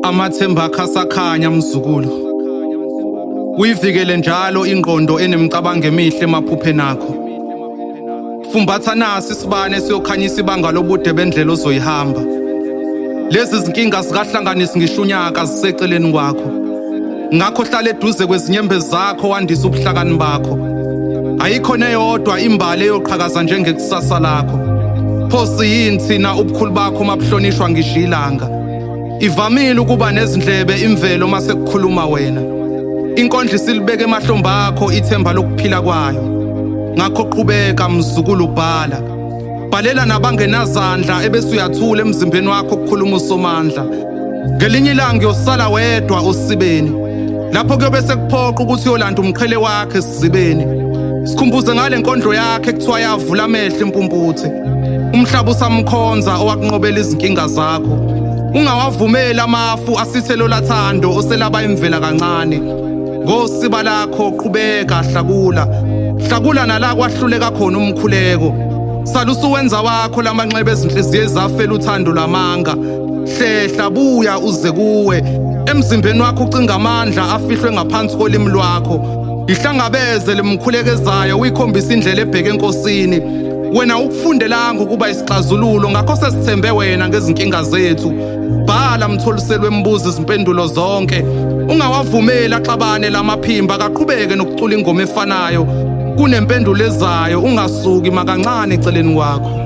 Amathemba akho asakhanya mzukulu. Uyivikele njalo ingqondo enemicabango emihle emaphupheni akho. Fumbatha nasi isibane siyokhanyisa ibanga lobude bendlela ozoyihamba. Lezi zinkinga zikahlanganisi ngisho unyaka ziseceleni kwakho. Ngakho hlala eduze kwezinyembezi zakho wandisa ubuhlakani bakho. Ayikho neyodwa imbali eyoqhakaza njengekusasa lakho. Phosi yini thina ubukhulu bakho mabuhlonishwa ngisho ilanga. Ivamile ukuba nezindlebe imvelo mase kukhuluma wena. Inkondlo isilibeke emahlombe akho ithemba lokuphila kwayo. Ngakho qhubeka mzukulu ubhala. Bhalela nabangenazandla ebese uyathula emzimbeni wakho ukukhuluma uSomandla. Ngelinye ilanga uyosala wedwa osibeni. Lapho kuyobe sekuphoqa ukuthi uyolanda umqhele wakhe esizibeni. Sikhumbuze ngale nkondlo yakhe ekuthiwa yavula amehlo impumputhe. Umhlaba usamkhonza owakunqobela izinkinga zakho. Ungawavumeli amafu asithelo lathando oselaba imvela kancane. Ngosiba lakho qhubeka hlakula. Hlakula nala kwahluleka khona umkhuleko. Salusu wenza wakho lamanxeba ezinhliziyo ezafela uthando lamanga. Hlehla buya uze kuwe. Emzimbeni wakho ucinga amandla afihlwe ngaphansi kolimi lwakho. Ihlangabeze lemkhulekezayo uyikhombisa indlela ebheke enkosini. Wena ukufundelanga ukuba isixazululo ngakho sesithembe wena ngezinkinga zethu. Bhala mtholiselwe embuzo izimpendulo zonke. Ungawavumeli axabane lamaphimba akaqhubeke nokucula ingoma efanayo. Kunempendulo ezayo ungasuki makancane eceleni kwakho.